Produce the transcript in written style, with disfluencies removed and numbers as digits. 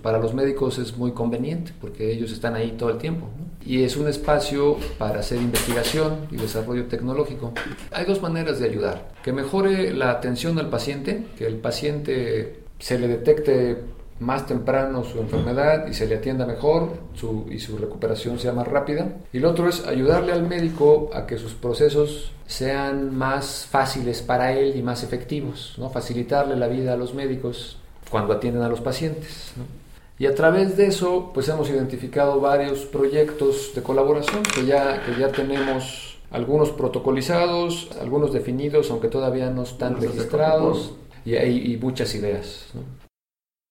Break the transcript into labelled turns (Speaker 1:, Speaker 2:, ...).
Speaker 1: para los médicos es muy conveniente porque ellos están ahí todo el tiempo, ¿no? Y es un espacio para hacer investigación y desarrollo tecnológico. Hay dos maneras de ayudar: que mejore la atención al paciente, que el paciente se le detecte más temprano su enfermedad y se le atienda mejor y su recuperación sea más rápida. Y lo otro es ayudarle al médico a que sus procesos sean más fáciles para él y más efectivos, ¿no? Facilitarle la vida a los médicos cuando atienden a los pacientes, ¿no? Y a través de eso pues hemos identificado varios proyectos de colaboración que ya tenemos algunos protocolizados, algunos definidos aunque todavía no están registrados, y hay muchas ideas, ¿no?